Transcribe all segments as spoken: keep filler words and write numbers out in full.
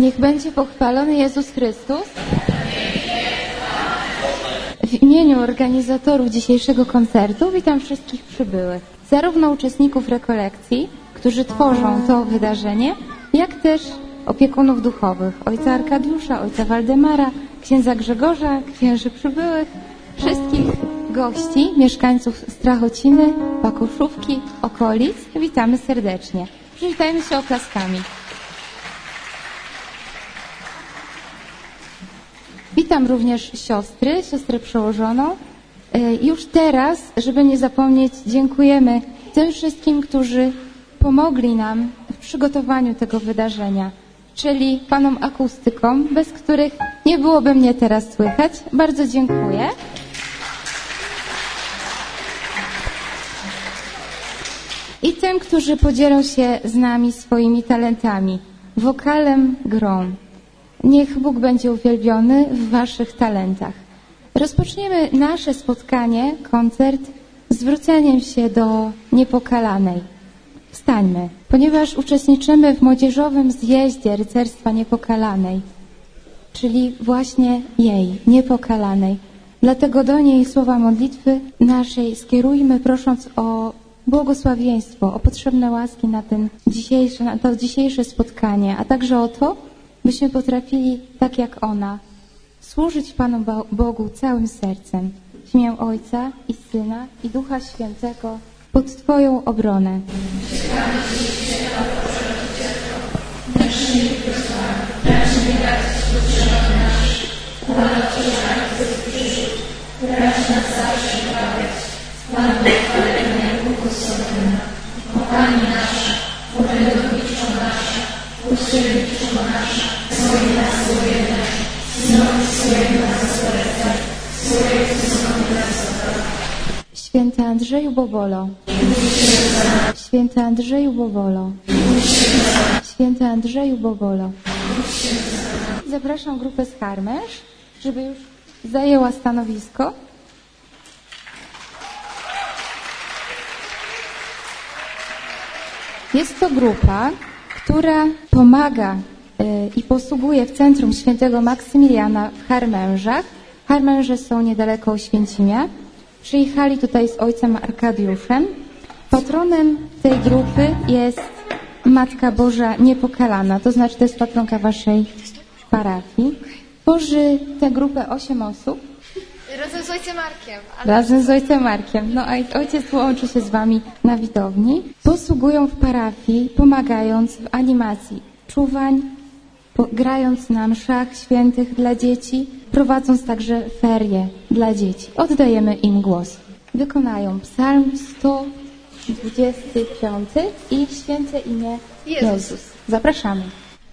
Niech będzie pochwalony Jezus Chrystus. W imieniu organizatorów dzisiejszego koncertu witam wszystkich przybyłych, zarówno uczestników rekolekcji, którzy tworzą to wydarzenie, jak też opiekunów duchowych, ojca Arkadiusza, ojca Waldemara, księdza Grzegorza, księży przybyłych, wszystkich gości, mieszkańców Strachociny, Pakoszówki, okolic. Witamy serdecznie. Przywitajmy się oklaskami. Witam również siostry, siostrę przełożoną. Już teraz, żeby nie zapomnieć, dziękujemy tym wszystkim, którzy pomogli nam w przygotowaniu tego wydarzenia, czyli panom akustykom, bez których nie byłoby mnie teraz słychać. Bardzo dziękuję. I tym, którzy podzielą się z nami swoimi talentami, wokalem, grą. Niech Bóg będzie uwielbiony w waszych talentach. Rozpoczniemy nasze spotkanie, koncert, zwróceniem się do Niepokalanej. Wstańmy, ponieważ uczestniczymy w młodzieżowym zjeździe Rycerstwa Niepokalanej, czyli właśnie jej, Niepokalanej. Dlatego do niej słowa modlitwy naszej skierujmy, prosząc o błogosławieństwo, o potrzebne łaski na, ten dzisiejsze, na to dzisiejsze spotkanie, a także o to, byśmy potrafili, tak jak ona, służyć Panu Bogu całym sercem, w imię Ojca i Syna i Ducha Świętego, pod Twoją obronę. Święty Andrzeju Bobolo, Święty Andrzeju Bobolo, Święty Andrzeju Bobolo. Zapraszam grupę z harmerz, żeby już zajęła stanowisko. Jest to grupa, która pomaga y, i posługuje w Centrum Świętego Maksymiliana w Harmężach. Harmęże są niedaleko Oświęcimia. Przyjechali tutaj z ojcem Arkadiuszem. Patronem tej grupy jest Matka Boża Niepokalana, to znaczy to jest patronka waszej parafii. Tworzy tę grupę osiem osób. Razem z ojcem Markiem. Ale... Razem z ojcem Markiem. No a ojciec połączy się z wami na widowni. Posługują w parafii, pomagając w animacji czuwań, po, grając na mszach świętych dla dzieci, prowadząc także ferie dla dzieci. Oddajemy im głos. Wykonają psalm sto dwudziesty piąty i święte imię Jezus. Jezus. Zapraszamy.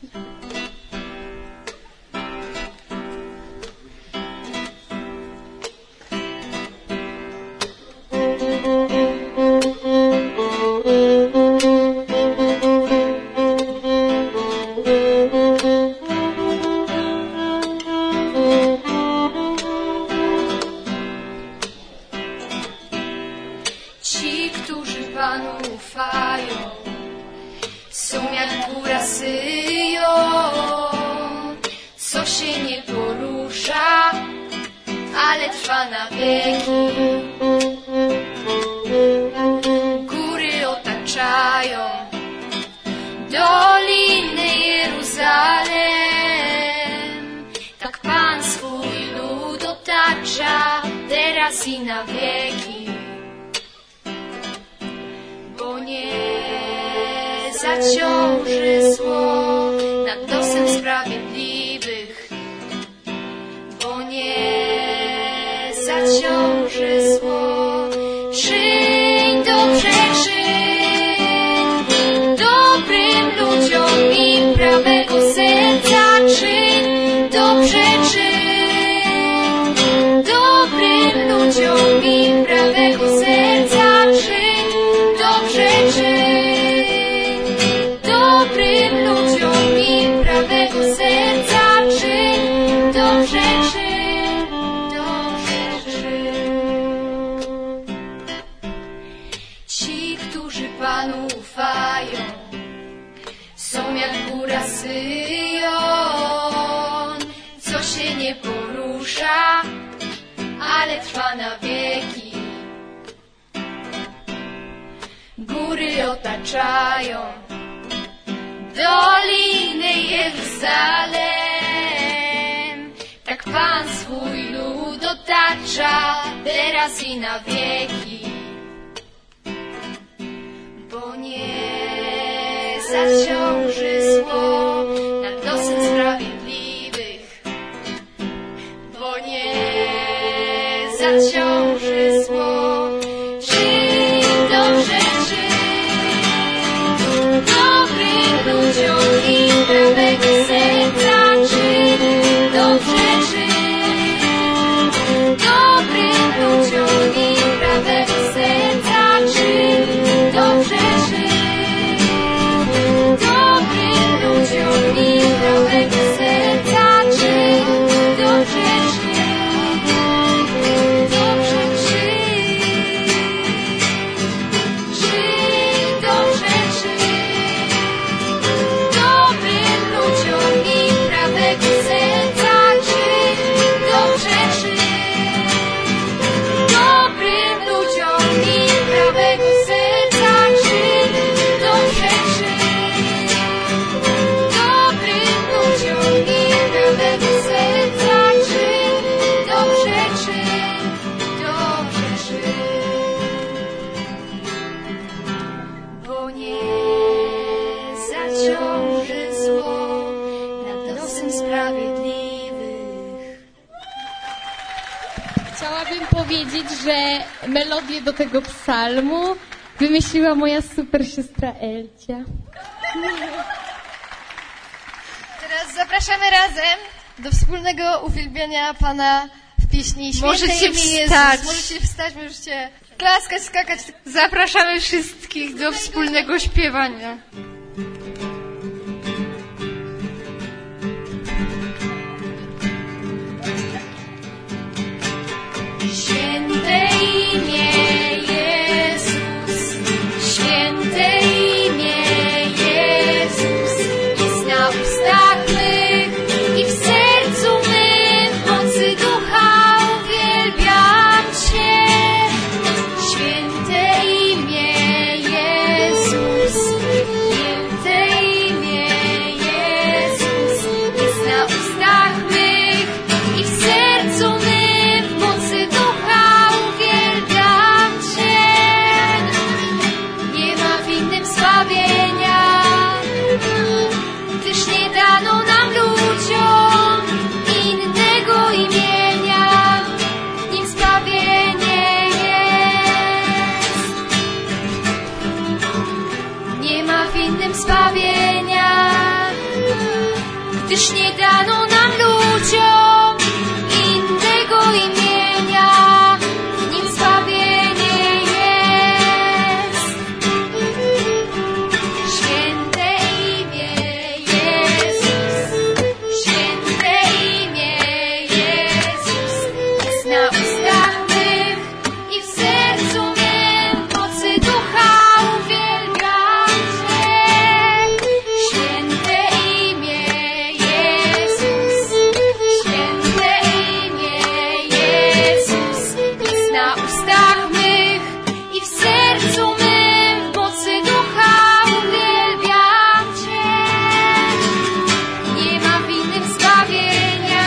I na wieki, bo nie zaciąży zło nad losem sprawiedliwych, bo nie zaciąży zło. Czyń dobrze, czyń dobrym ludziom i prawego serca, czyń dobrze, czyń ludziom i prawego serca, czyń dobrze, czyń dobrym ludziom. ale trwa na wieki. Góry otaczają doliny Jeruzalem. Tak Pan swój lud otacza teraz i na wieki. Bo nie zaciąży zło nad losem sprawiedliwych. Bo nie zaciąży zło. Czyń dobrze, czyń dobrym ludziom i prawego serca. Czyń dobrze, czyń dobrym ludziom i prawego serca. Czyń dobrze, czyń dobrym ludziom i prawego serca. Czyń dobrze, czyń dobrze, czyń czyń dobrze, czyń dobrym ludziom i prawego serca. Czyń dobrze, czyń dobrym ludziom i prawego serca. Czyń dobrze, czyń dobrym ludziom i prawego serca. Czyń dobrze, czyń dobrze, czyń bo nie zaciąży zło nad losem sprawiedliwych. Chciałabym powiedzieć, że melodię do tego psalmu wymyśliła moja super siostra Elcia. Teraz zapraszamy razem do wspólnego uwielbienia Pana w pieśni Święte Możecie imię Jezus. wstać. Możecie wstać, możecie klaskać, skakać. Zapraszamy wszystkich do wspólnego śpiewania. Święte imię Jezus, święte imię Jezus, jest na ustach mych i w sercu mym, w mocy ducha uwielbiam Cię. Święte imię Jezus, święte imię Jezus, jest na ustach mych i w sercu mym, w mocy ducha uwielbiam Cię. Nie ma w innym zbawienia, gdyż nie dano nam ludziom innego imienia, w nim zbawienie jest. Nie ma w innym zbawienia, gdyż nie dano nam ludziom innego imienia, w nim zbawienie jest. Święte imię Jezus, święte imię Jezus, jest na ustach mych i w sercu mym, w mocy ducha uwielbiam Cię. Święte imię Jezus, święte imię Jezus, jest na ustach mych i w sercu mym, w mocy ducha uwielbiam Cię. Nie ma w innym zbawienia,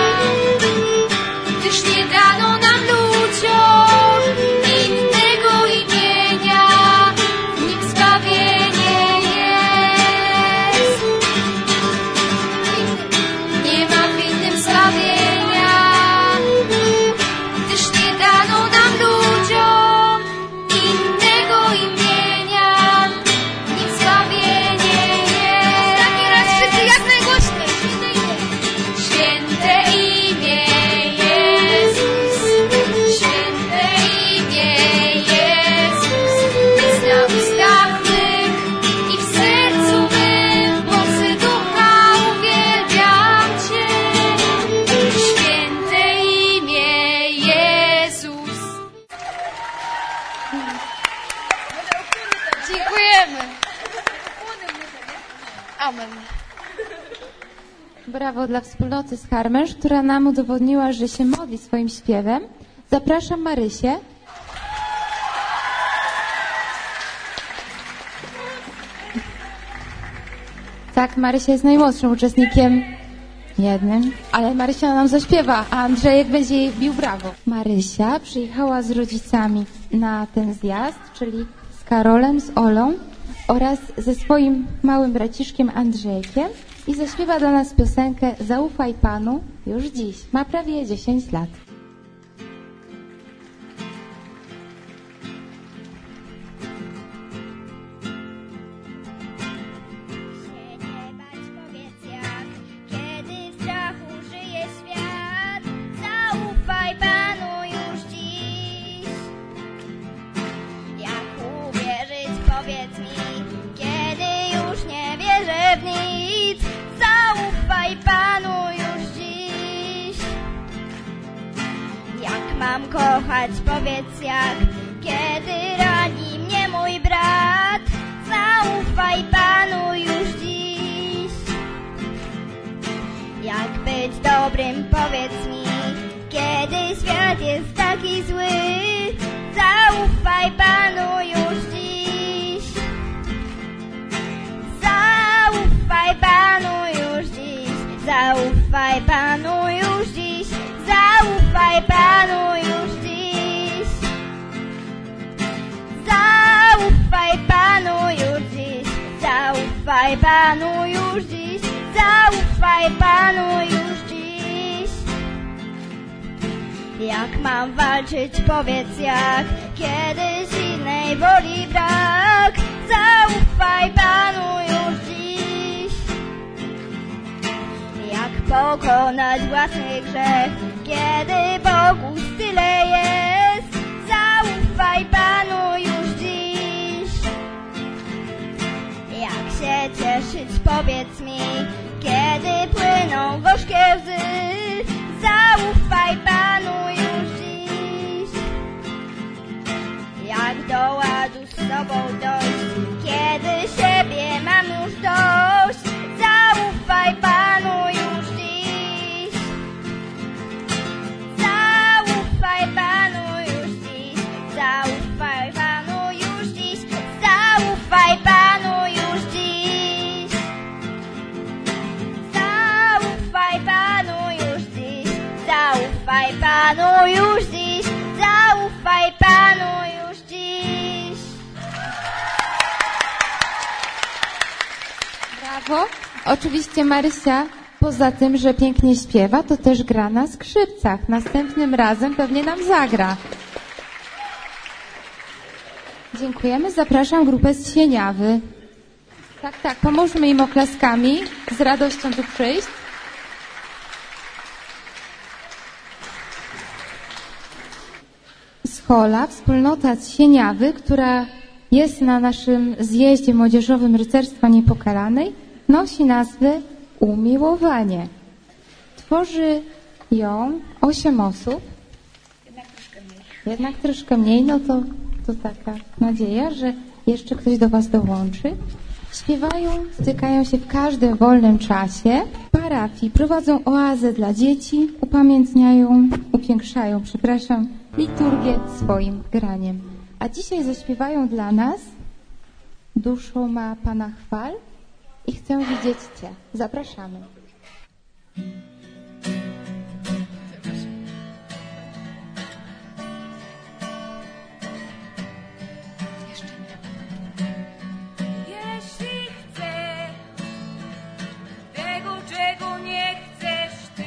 gdyż nie dano nam ludziom innego imienia, w nim zbawienie jest. Nie ma w innym zbawienia, gdyż nie dano nam ludziom innego imienia, w nim zbawienie jest. Taki raz wszyscy jak najgłośniej. Święte imię Jezus, święte imię Jezus, jest na ustach mych i w sercu mym, w mocy ducha uwielbiam Cię. Święte imię Jezus. Dziękujemy. Amen. Brawo dla wspólnoty z Harmensz, która nam udowodniła, że się modli swoim śpiewem. Zapraszam Marysię. Tak, Marysia jest najmłodszym uczestnikiem. Jednym. Ale Marysia nam zaśpiewa, a Andrzejek będzie jej bił brawo. Marysia przyjechała z rodzicami na ten zjazd, czyli z Karolem, z Olą oraz ze swoim małym braciszkiem Andrzejkiem i zaśpiewa dla nas piosenkę Zaufaj Panu już dziś. Ma prawie dziesięć lat. Mam kochać, powiedz jak, kiedy rani mnie mój brat. Zaufaj Panu już dziś. Jak być dobrym, powiedz mi, kiedy świat jest taki zły. Zaufaj Panu już dziś. Zaufaj Panu już dziś. Zaufaj Panu już dziś. Zaufaj Panu już dziś. Zaufaj Panu już dziś. Zaufaj Panu już dziś. Zaufaj Panu już dziś. Jak mam walczyć, powiedz jak, kiedy silnej woli brak. Zaufaj Panu już dziś. Jak pokonać własny grzech, kiedy Bogu tyle jest. Zaufaj Panu już dziś. Jak się cieszyć, powiedz mi, kiedy płyną gorzkie łzy. Zaufaj Panu już dziś. Jak do ładu z sobą dojść, kiedy siebie mam już dość. Zaufaj Panu już dziś. Zaufaj Panu już dziś. Zaufaj Panu już dziś. Zaufaj Panu już dziś. Zaufaj Panu już dziś. Zaufaj Panu już dziś. Zaufaj Panu już dziś. Brawo. Oczywiście Marysia, poza tym, że pięknie śpiewa, to też gra na skrzypcach. Następnym razem pewnie nam zagra. Dziękujemy. Zapraszam grupę z Sieniawy. Tak, tak, pomóżmy im oklaskami. Z radością tu przyjść. Schola, wspólnota z Sieniawy, która jest na naszym zjeździe młodzieżowym Rycerstwa Niepokalanej, nosi nazwę Umiłowanie. Tworzy ją osiem osób. Jednak troszkę mniej. Jednak troszkę mniej, no to, to taka nadzieja, że jeszcze ktoś do Was dołączy. Śpiewają, stykają się w każdym wolnym czasie. Parafii prowadzą oazę dla dzieci, upamiętniają, upiększają, przepraszam, liturgię swoim graniem. A dzisiaj zaśpiewają dla nas Duszą ma Pana chwal i chcę widzieć Cię. Zapraszamy. Jeśli chcę tego, czego nie chcesz Ty,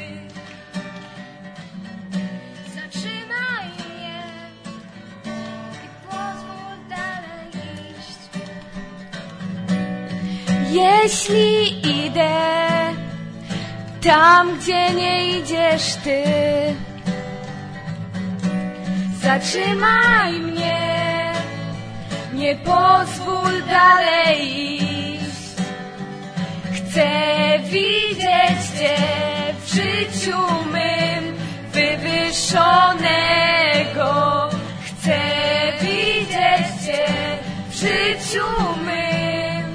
zatrzymaj mnie i pozwól dalej iść. Jeśli idę tam, gdzie nie idziesz Ty, zatrzymaj mnie, nie pozwól dalej iść. Chcę widzieć Cię w życiu mym wywyższonego. Chcę widzieć Cię w życiu mym.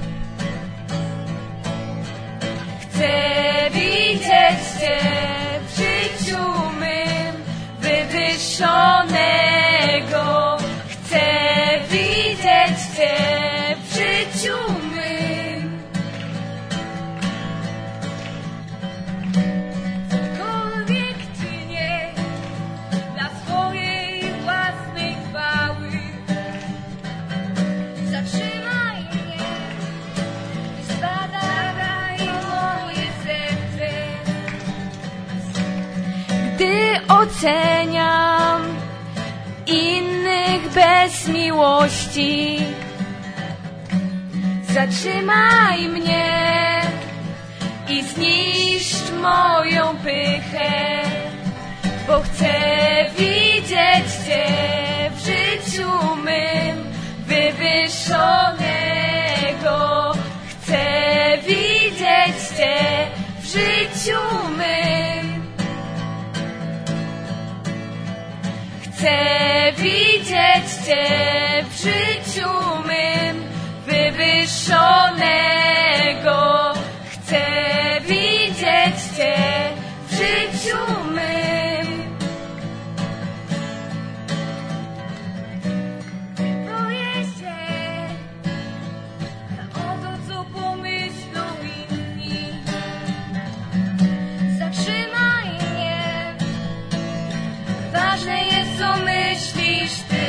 Chcę widzieć Cię w życiu mym wywyższonego. oceniam innych bez miłości. Zatrzymaj mnie i zniszcz moją pychę, bo chcę widzieć Cię w życiu mym wywyższonego. Chcę widzieć Cię w życiu mym. Chcę widzieć Cię w życiu mym wywyższonego. Chcę widzieć Cię w życiu mym. Boję się o to, co pomyślą inni. Zatrzymaj mnie. Ważne jest, co myślisz Ty.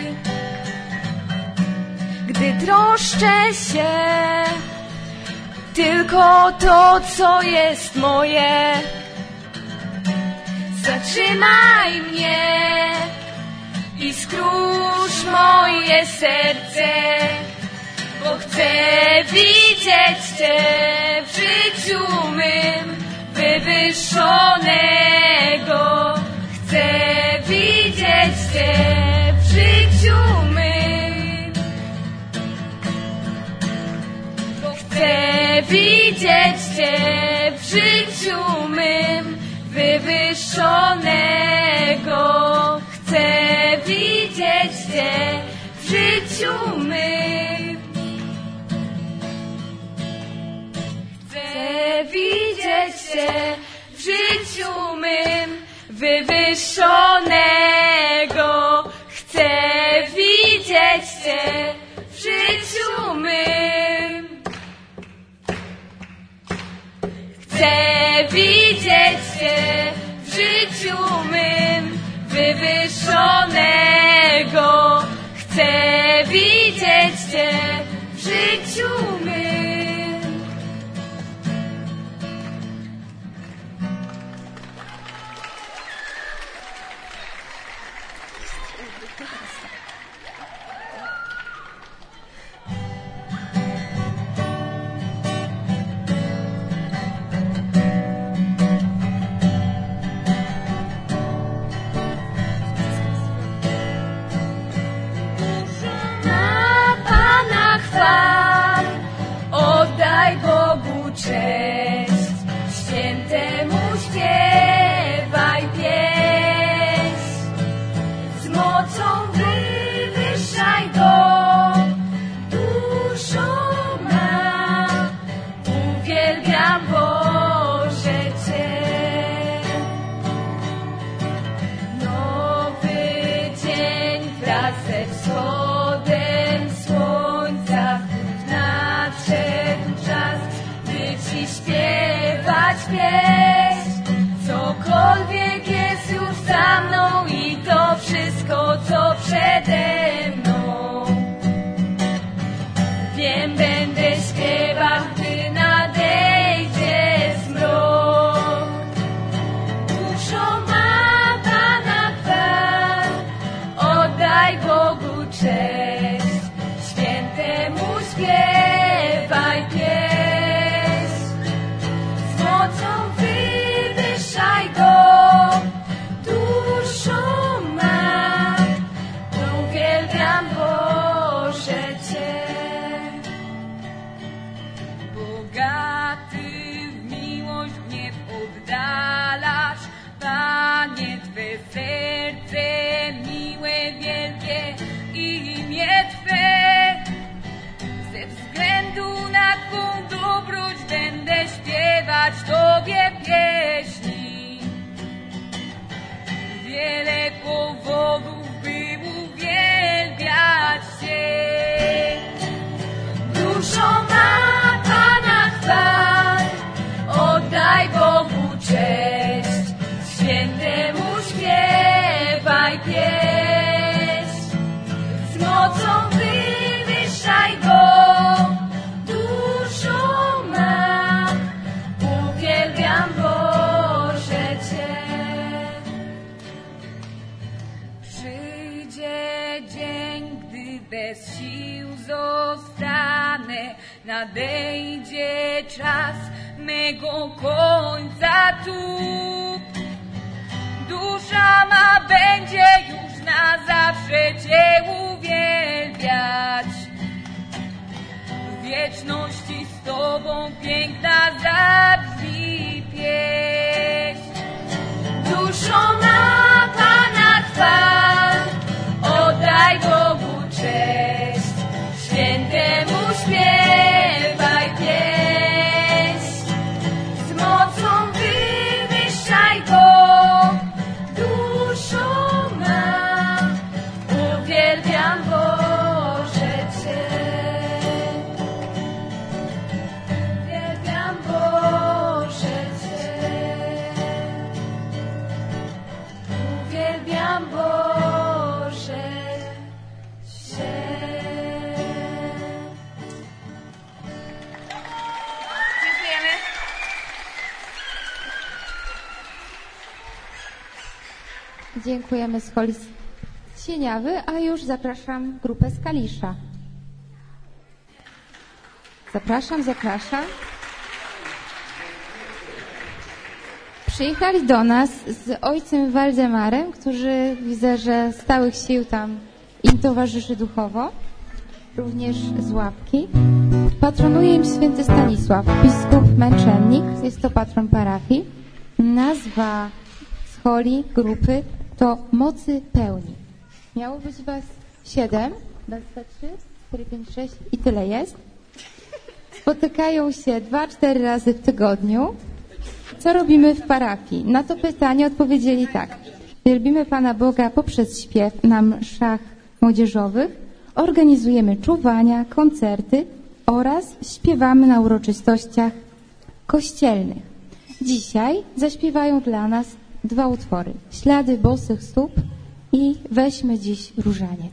Gdy troszczę się tylko to, co jest moje. Zatrzymaj mnie i skrusz moje serce, bo chcę widzieć Cię w życiu mym wywyższonego. Chcę widzieć Cię w życiu mym, bo chcę widzieć Cię w życiu mym wywyższonego. Chcę widzieć Cię w życiu mym. Chcę widzieć Cię w życiu mym wywyższonego. Chcę widzieć Cię w życiu mym. Chcę widzieć Cię w życiu mym wywyższonego. Chcę widzieć Cię w życiu mym. Oddaj Bogu cześć, świętemu śpiewaj pieśń. Z mocą wywyższaj Go, duszą ma. Uwielbiam Boże Cię. Nowy dzień wraz ze wschodem słońca nadszedł czas, by Ci śpiewać pieśń. Cokolwiek jest już za mną i to wszystko, co przede mną. Wiem, będę śpiewał, gdy nadejdzie zmrok. Duszą ma Pana chwal, oddaj Bogu cześć, świętemu śpiewaj pieśń. Z mocą wy bez sił zostanę, nadejdzie czas mego końca tu. Dusza ma będzie już na zawsze Cię uwielbiać. W wieczności z Tobą piękna zabrzmi pieśń. Duszą ma Pana trwa, oddaj Bogu cześć, świętemu śpiewaj pieśń. Z mocą wywyższaj Go, duszą ma, uwielbiam Boże Cię. Uwielbiam Boże Cię. Uwielbiam Boże Cię. Dziękujemy. Dziękujemy z Holi Sieniawy, a już zapraszam grupę z Kalisza. Zapraszam, zapraszam. Przyjechali do nas z ojcem Waldemarem, który widzę, że stałych sił tam im towarzyszy duchowo, również z Łapki. Patronuje im święty Stanisław, biskup męczennik, jest to patron parafii. Nazwa z Holi grupy to Mocy Pełni. Miało być was siedem, raz, dwa, trzy, cztery, pięć, sześć i tyle jest. Spotykają się dwa, cztery razy w tygodniu. Co robimy w parafii? Na to pytanie odpowiedzieli tak. Wielbimy Pana Boga poprzez śpiew na mszach młodzieżowych, organizujemy czuwania, koncerty oraz śpiewamy na uroczystościach kościelnych. Dzisiaj zaśpiewają dla nas dwa utwory. Ślady bosych stóp i Weźmy dziś różaniec.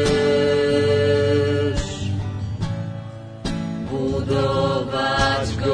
Budować go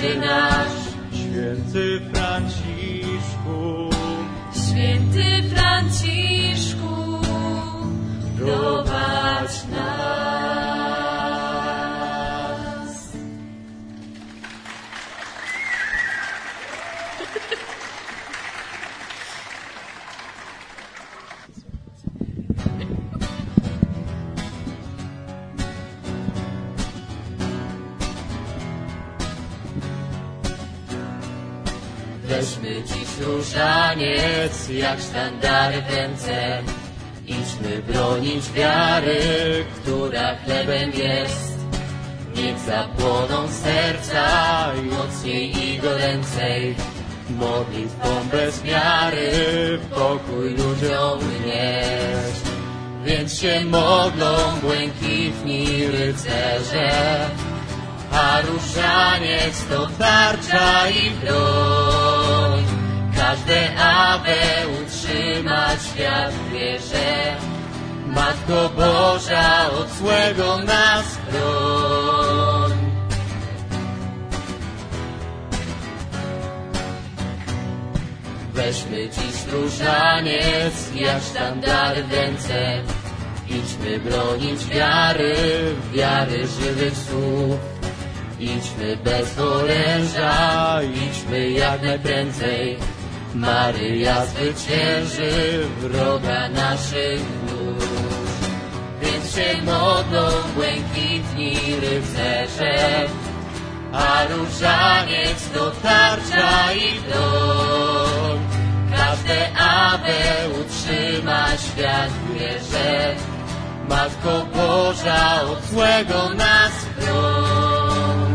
Ojcze nasz. Święty Franciszku, Święty Franciszku, prowadź nas. Weźmy dziś różaniec, jak sztandary w ręce. Idźmy bronić wiary, która chlebem jest. Niech zapłoną serca mocniej i goręcej. Modlitwą bez miary pokój ludziom nieść. Więc się modlą błękitni rycerze, a różaniec to tarcza i broń. Każde Ave utrzyma świat w wierze. Matko Boża, od złego nas broń. Weźmy dziś różaniec, jak sztandary w ręce. Idźmy bronić wiary, wiary żywych słów. Idźmy bez oręża, idźmy jak najprędzej. Maryja zwycięży wroga naszych dusz. Więc się modlą błękitni rycerze, a różaniec to tarcza i broń. Każde Ave utrzyma świat w wierze. Matko Boża, od złego nas broń.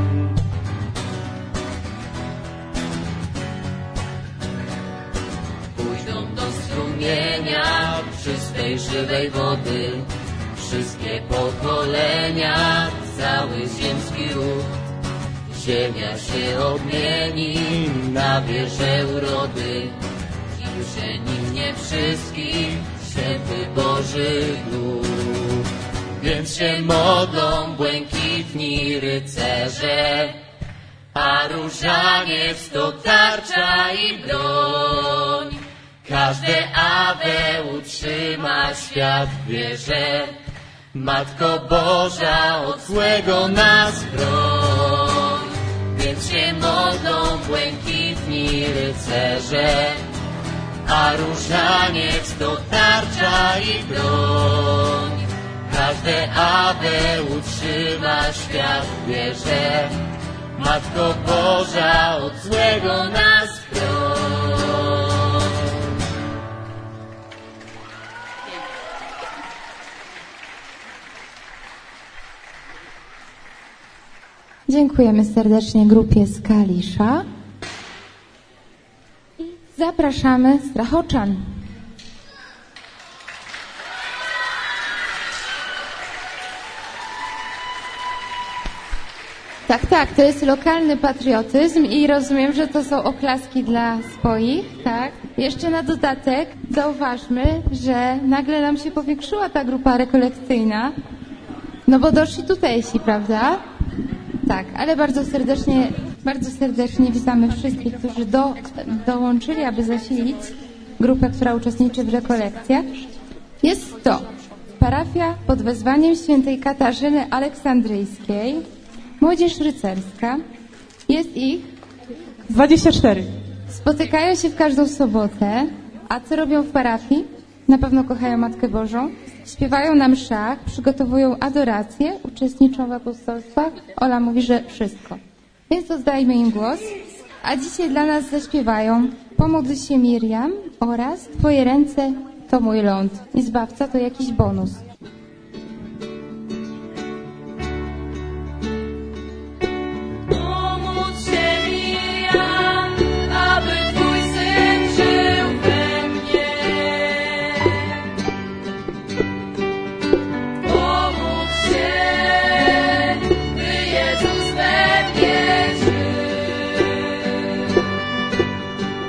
Pójdą do strumienia czystej, żywej wody wszystkie pokolenia, cały ziemski ruch. Ziemia się odmieni na wieże urody i że nim nie wszystkich święty Boży Duch. Więc się modlą błękitni rycerze, a różaniec to tarcza i broń. Każde Ave utrzyma świat w wierze. Matko Boża, od złego nas broń. Więc się modlą błękitni rycerze, a różaniec to tarcza i broń. Każde Ave utrzyma świat w wierze. Matko Boża, od złego nas broń. Dziękujemy serdecznie grupie z Kalisza i zapraszamy Strachoczan. Tak, tak, to jest lokalny patriotyzm i rozumiem, że to są oklaski dla swoich, tak? Jeszcze na dodatek zauważmy, że nagle nam się powiększyła ta grupa rekolekcyjna, no bo doszli tutejsi, prawda? Tak, ale bardzo serdecznie, bardzo serdecznie witamy wszystkich, którzy do, dołączyli, aby zasilić grupę, która uczestniczy w rekolekcjach. Jest to parafia pod wezwaniem świętej Katarzyny Aleksandryjskiej, młodzież rycerska. Jest ich dwadzieścia cztery. Spotykają się w każdą sobotę. A co robią w parafii? Na pewno kochają Matkę Bożą. Śpiewają na mszach, przygotowują adorację, uczestniczą w apostolstwach. Ola mówi, że wszystko. Więc oddajmy im głos. A dzisiaj dla nas zaśpiewają Pomódl się Miriam oraz Twoje ręce to mój ląd. I Zbawca to jakiś bonus.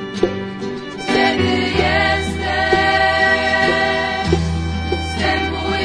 Wstępuj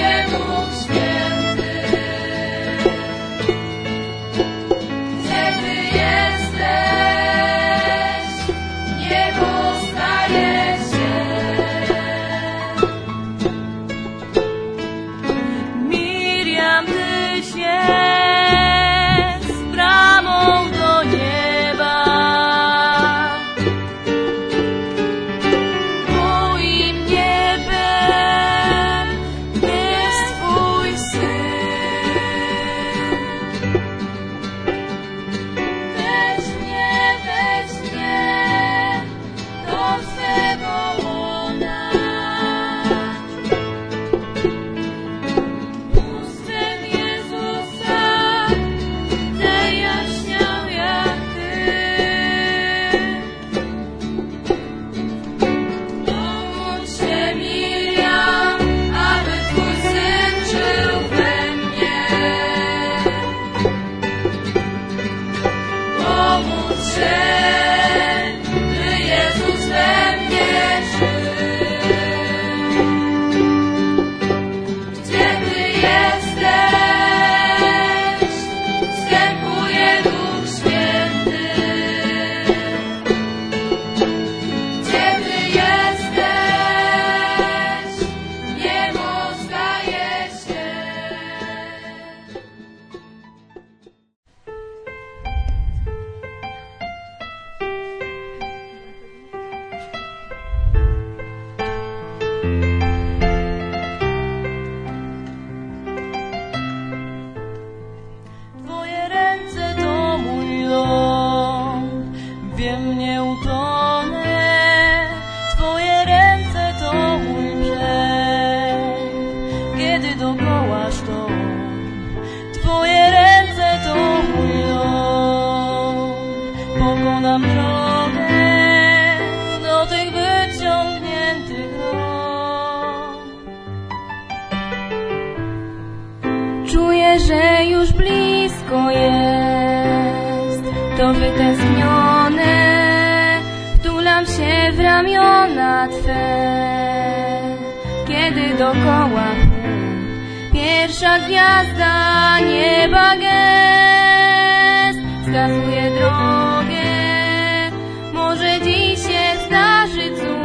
czuję, że już blisko jest. To wytęsknione, wtulam się w ramiona Twe. Kiedy dokoła pierwsza gwiazda nieba gest wskazuje drogę, może dziś się zdarzy cud.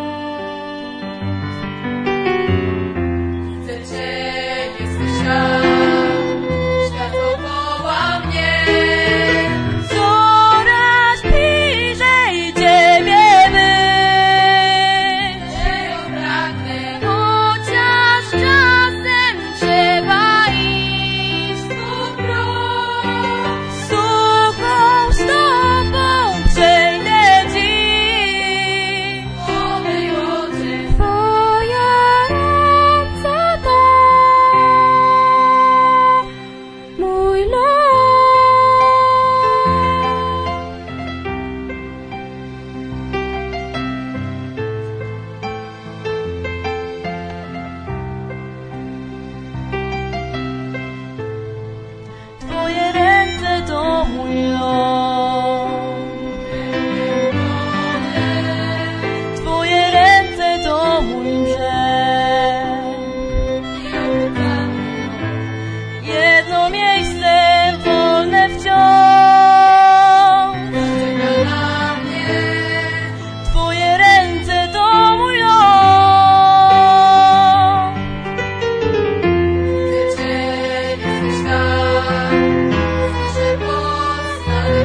Chcę Cię, jesteś tam, światło woła mnie. Coraz bliżej Ciebie być, Czego pragnę, chociaż czasem trzeba iść znów wróć. suchą stopą przejdę dziś. Owej oczy, Twoje ręce to mój los. Twoje ręce to mój los. Twoje ręce to mój brzeg. Jedno miejsce wolne wciąż. czeka na mnie. Twoje ręce to mój los. Chcę Cię, jesteś tam, słyszę głos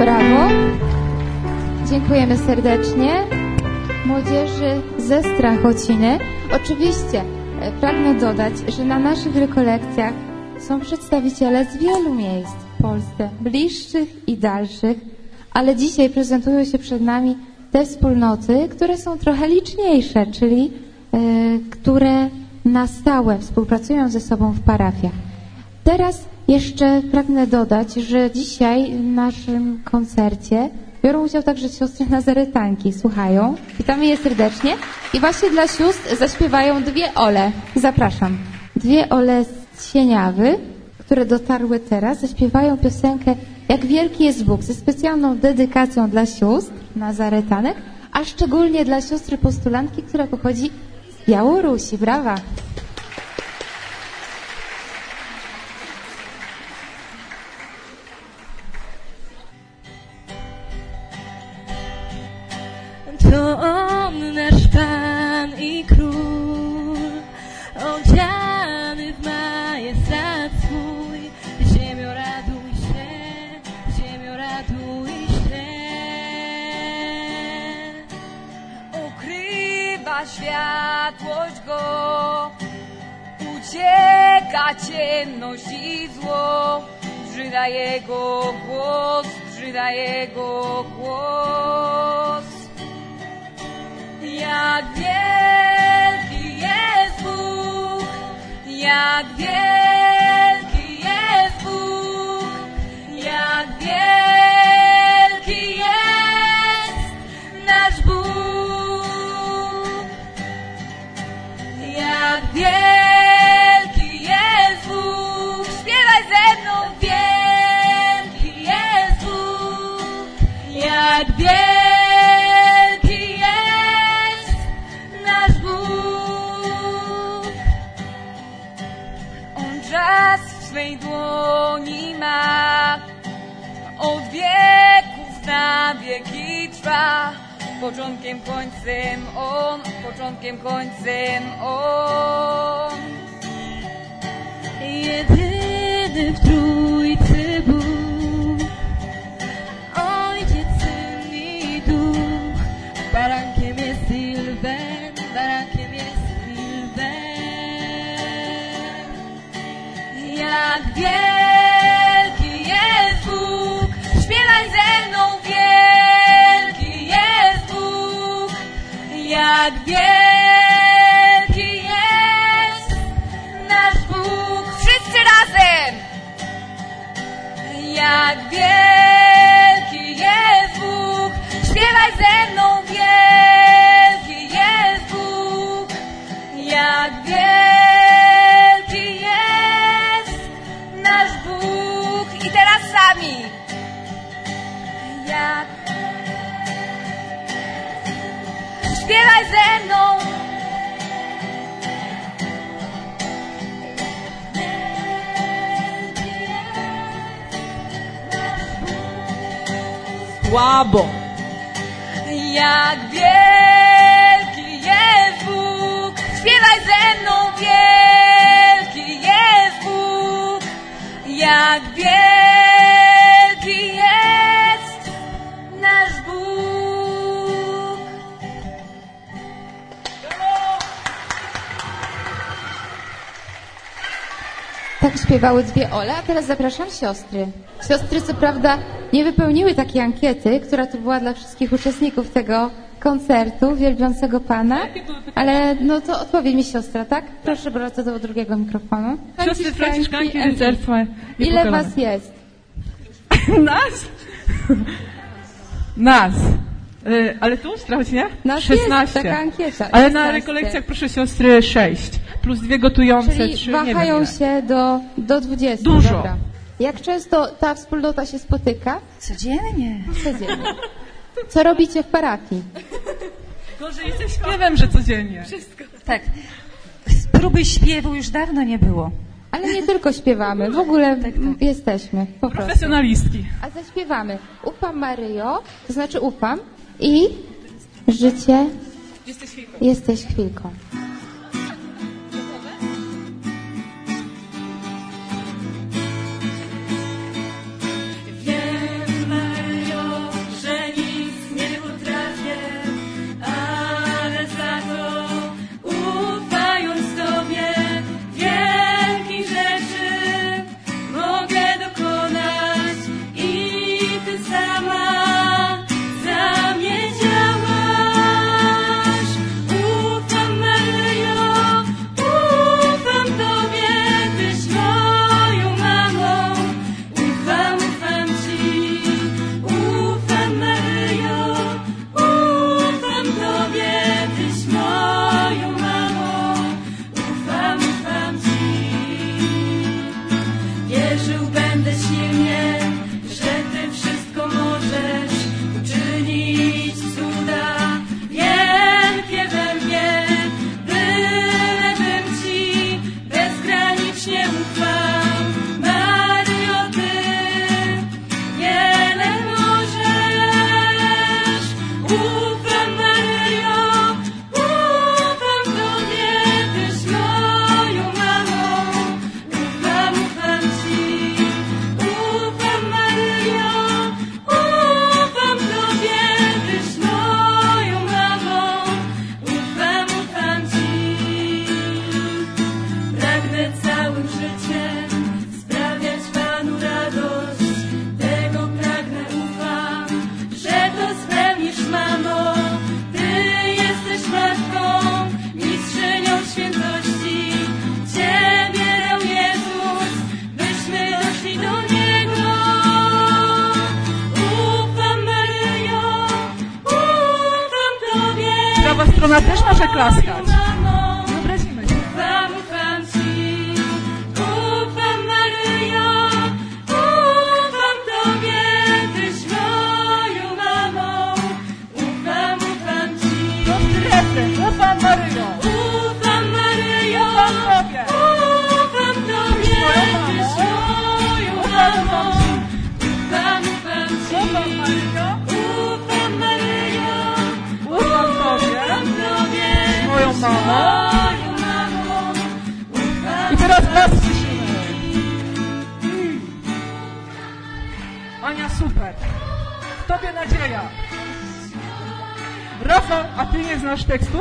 Brawo. Dziękujemy serdecznie młodzieży ze Strachociny. Oczywiście pragnę dodać, że na naszych rekolekcjach są przedstawiciele z wielu miejsc w Polsce, bliższych i dalszych, ale dzisiaj prezentują się przed nami te wspólnoty, które są trochę liczniejsze, czyli y, które na stałe współpracują ze sobą w parafiach. Teraz jeszcze pragnę dodać, że dzisiaj w naszym koncercie biorą udział także siostry nazaretanki. Słuchają. Witamy je serdecznie. I właśnie dla sióstr zaśpiewają dwie Ole. Zapraszam. Dwie Ole z Sieniawy, które dotarły teraz, zaśpiewają piosenkę Jak wielki jest Bóg, ze specjalną dedykacją dla sióstr nazaretanek, a szczególnie dla siostry postulantki, która pochodzi z Białorusi. Brawa! To On, nasz Pan i Król, odziany w majestat swój. Ziemio, raduj się, ziemio, raduj się. Ukrywa światłość Go, ucieka ciemność i zło. Brzyda Jego głos, brzyda Jego głos. Jak wielki jest Bóg, jak wielki jest Bóg, jak wielki jest nasz Bóg. Jak wielki jest Bóg, śpiewaj ze mną, wielki jest Bóg, jak wielki. Czas w swej dłoni ma, od wieków na wieki trwa. Początkiem, końcem On, początkiem, końcem On. Jedyny w Trójcy Bóg, Ojciec, Syn i Duch. Barankiem jest Sylwen, barankiem jest Sylwen. Jak wielki jest Bóg, śpiewaj ze mną, wielki jest Bóg. Jak wielki jest nasz Bóg, wszyscy razem. Jak wielki jest Bóg, śpiewaj ze mną, wielki jest Bóg. Jak wielki nasz Bóg. I teraz sami. Jak śpiewaj ze mną. Słabo. Jak wielki jest Bóg. Śpiewaj ze mną, wielki jest Bóg. Jak wielki jest nasz Bóg. Tak śpiewały dwie Ole, a teraz zapraszam siostry. Siostry co prawda nie wypełniły takiej ankiety, która tu była dla wszystkich uczestników tego koncertu wielbiącego Pana, ale no to odpowie mi siostra, tak? Proszę bardzo do drugiego mikrofonu. Siostry Franciszkanki Rycerstwa. Ile was jest? Nas? Nas. Y, ale tu w Strachocinie? Nas szesnaście. Jest taka ankieta. Ale na rekolekcjach, proszę siostry, sześć. Plus dwie gotujące, czyli trzy, wahają nie wiem się do, do dwudziestu. Dużo. Dobra. Jak często ta wspólnota się spotyka? Codziennie. Codziennie. Co robicie w parafii? Gorzej jesteś śpiewem, że codziennie. Wszystko. Tak. Próby śpiewu już dawno nie było. Ale nie tylko śpiewamy, w ogóle tak, tak. jesteśmy. Po Profesjonalistki. A zaśpiewamy. Ufam Maryjo, to znaczy ufam i życie jesteś chwilką. Jesteś chwilką. Wiem, Maryjo, Ona też może klaskać. Wyobrazimy się. Ufam, ufam Ci, ufam Maryjo, ufam Tobie, Tyś moją mamą. Ufam, ufam Ci. Prosty refren. Ufam Maryjo. Ufam Maryjo, ufam Tobie, ufam Tobie, Tyś moją mamą. Ufam, ufam Ci, ufam Maryjo, ufam Maryjo, ufam Tobie, moją mamą. I teraz was słyszymy. Ania, super. W Tobie nadzieja. Rafa, a Ty nie znasz tekstu?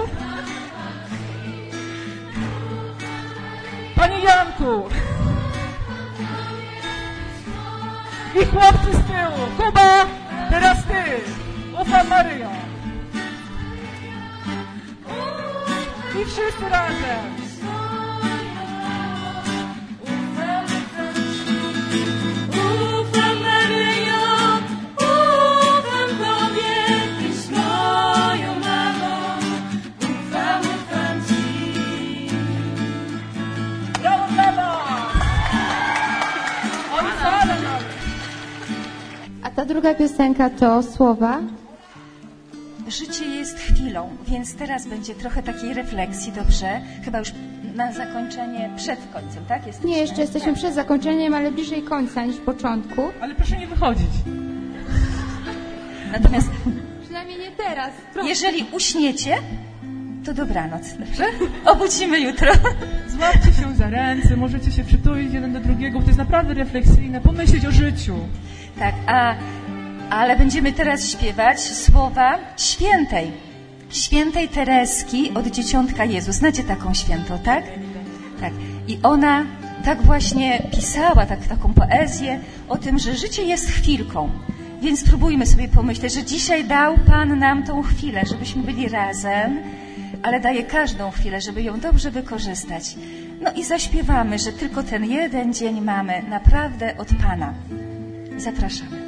Panie Janku. I chłopcy z tyłu. Kuba, teraz Ty. Ufam Maryjo. I wszyscy razem. Ufam Maryjo, ufam Tobie, Tyś moją mamą. Ufam, ufam Ci. Brawo dla was! Oni salę nawet. A ta druga piosenka to słowa. Życie jest chwilą, więc teraz będzie trochę takiej refleksji, dobrze? Chyba już na zakończenie przed końcem, tak? Jesteśmy? Nie, jeszcze jesteśmy przed zakończeniem, ale bliżej końca niż początku. Ale proszę nie wychodzić. Natomiast Przynajmniej nie teraz. Proszę. jeżeli uśniecie, to dobranoc, dobrze? Obudzimy jutro. Złapcie się za ręce, możecie się przytulić jeden do drugiego, bo to jest naprawdę refleksyjne, pomyśleć o życiu. Tak, a, ale będziemy teraz śpiewać słowa świętej. Świętej Tereski od Dzieciątka Jezus. Znacie taką świętą, tak? Tak. I ona tak właśnie pisała, tak, taką poezję o tym, że życie jest chwilką. Więc spróbujmy sobie pomyśleć, że dzisiaj dał Pan nam tą chwilę, żebyśmy byli razem, ale daje każdą chwilę, żeby ją dobrze wykorzystać. No i zaśpiewamy, że tylko ten jeden dzień mamy naprawdę od Pana. Zapraszamy.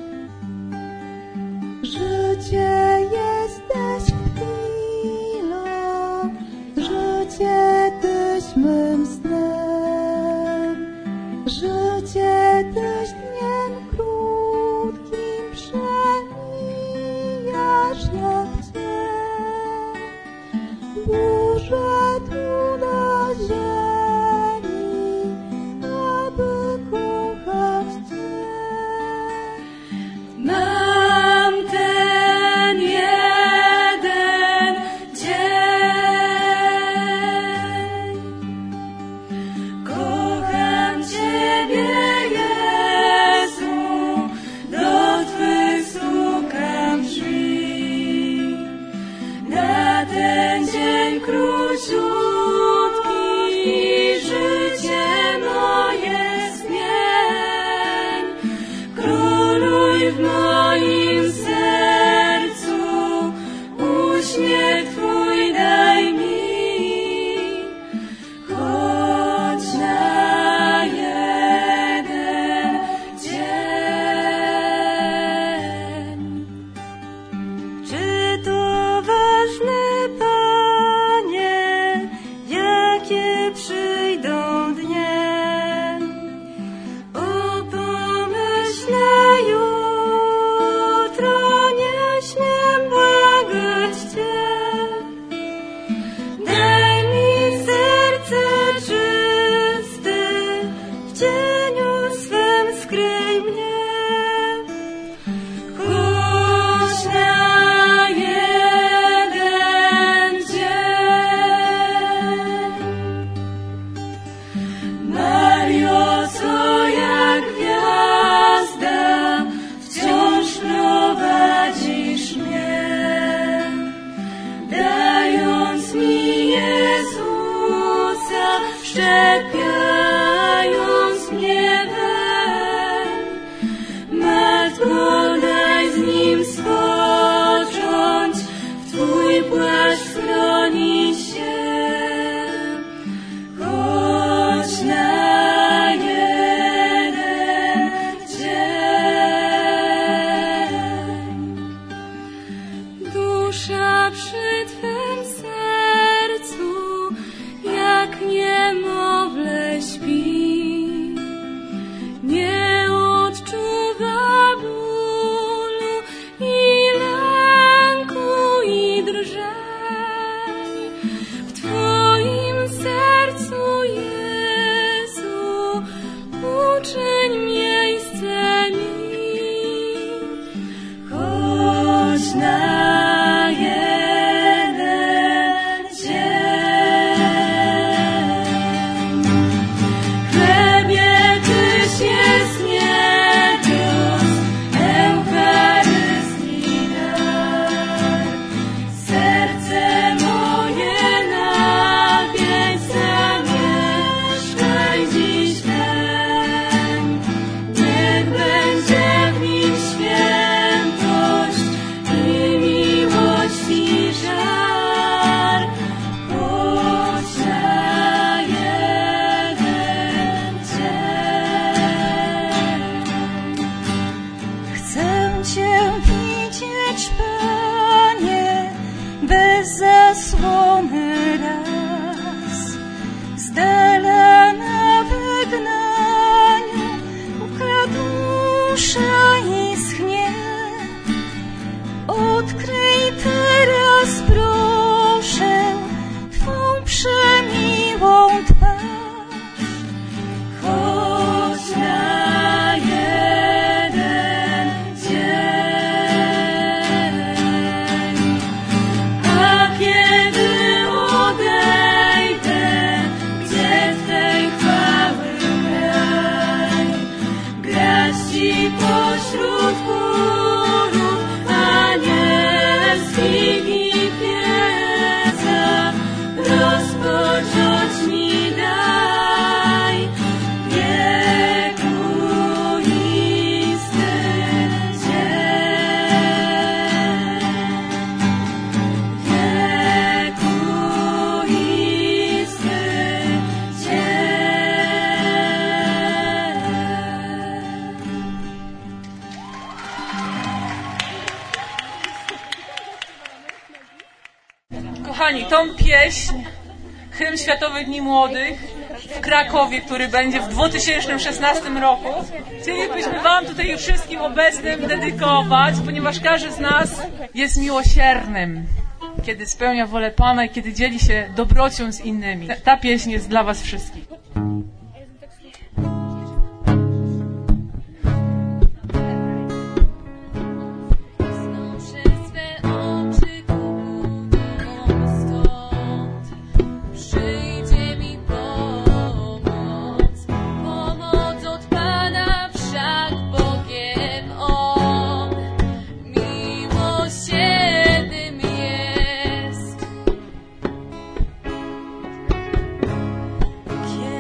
Życie jesteś chwilą, życie tyś mym snem, życie tyś dniem krótkim przemijasz jak cień. Burzę tu na ziemi, aby kochać Cię. Mam ten jeden dzień. Kocham Ciebie, Jezu, do Twych stukam drzwi. Na ten dzień króciutki życie moje zmień. Króluj w moim sercu, uśmiech Twój daj mi, choć na jeden dzień. Czy to ważne, Panie, jakie przyjdą dnie? O, pomyślę jutro, nie śmiem błagać Cię. Daj mi serce czyste, w cieniu swym skryj mnie. Choć na jeden dzień. Mario, co jak gwiazda, wciąż prowadzisz mnie, dając mi Jezusa, wszczepiając mnie weń. Matko, daj z Nim spocząć, w Twój płaszcz schronić się, choć na jeden dzień. Dusza przy Twym sercu bólu i lęku i drżeń. W Twoim sercu, Jezu, uczyń miejsce mi, choć na jeden dzień. Chlebie Tyś jest niebios, Eucharystii dar. Serce moje napięć zamieszkaj dziś ten. Niech będzie w nim świętość i miłość i żar, choć na jeden dzień. Chcę Cię widzieć, Panie, bez zasłony raz, z dala na wygnaniu, ukradł dusza i schnie. Odkryj teraz, proszę, Twą przemiłą twarz, choć na jeden dzień. A kiedy odejdę, gdzie Twej chwały kraj, grać Ci pośród chórów anielskich i pieca, rozpocząć mi daj wiekuisty dzień, wiekuisty dzień. Kochani, tą pieśń, Hymn Światowych Dni Młodych w Krakowie, który będzie w dwa tysiące szesnastym roku, chcielibyśmy Wam tutaj wszystkim obecnym dedykować, ponieważ każdy z nas jest miłosiernym, kiedy spełnia wolę Pana i kiedy dzieli się dobrocią z innymi. Ta, ta pieśń jest dla Was wszystkich. Znoszę swe oczy ku górom stąd, przyjdzie mi pomoc, pomoc od Pana, wszak Bogiem On miłosiernym jest.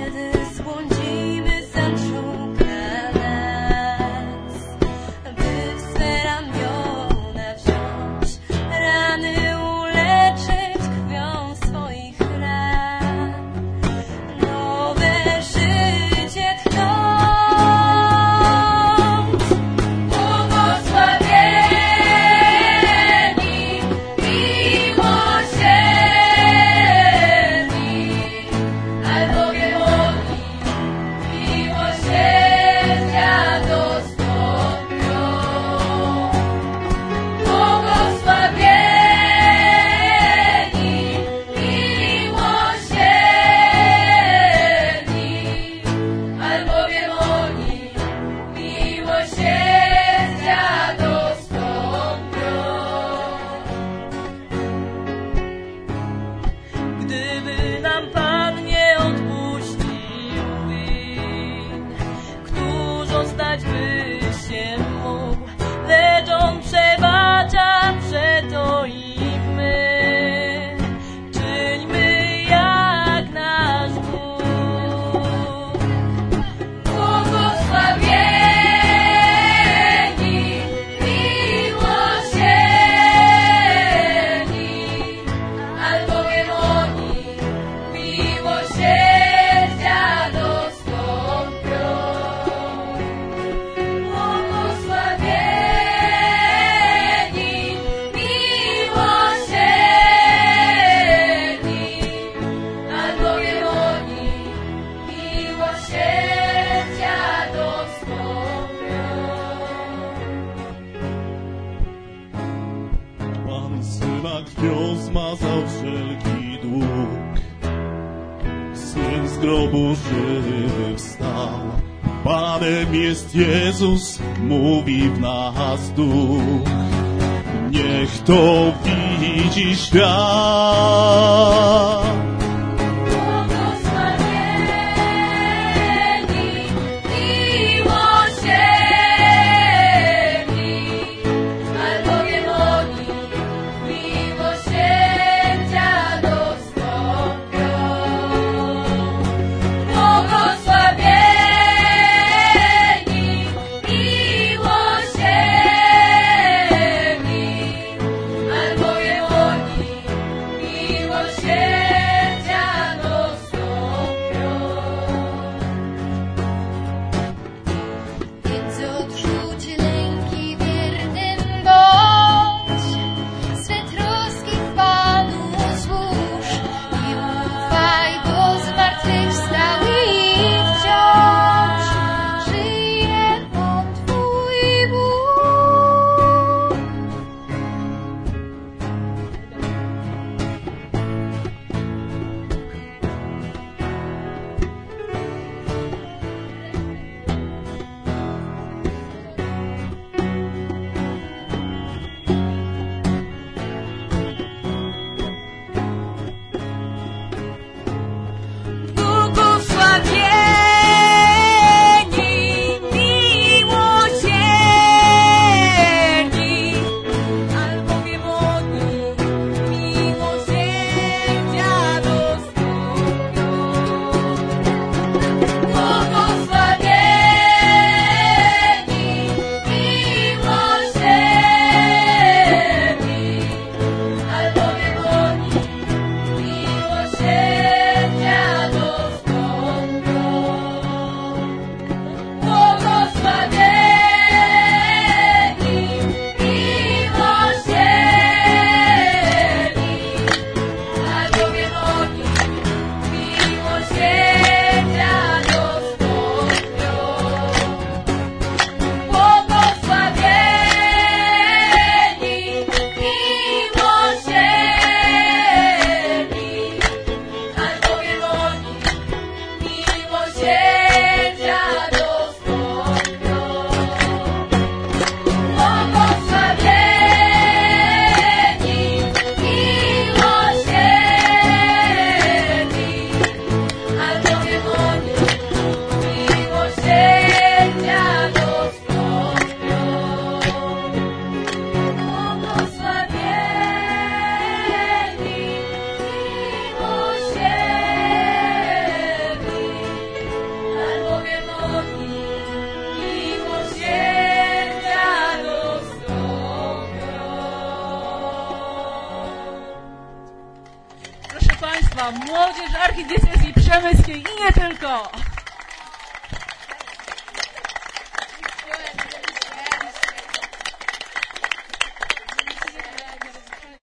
krwią zmazał wszelki dług. Syn z grobu żywy wstał, Panem jest Jezus, mówi w nas duch. Niech to widzi świat. Młodzież archidiecezji przemyskiej i nie tylko.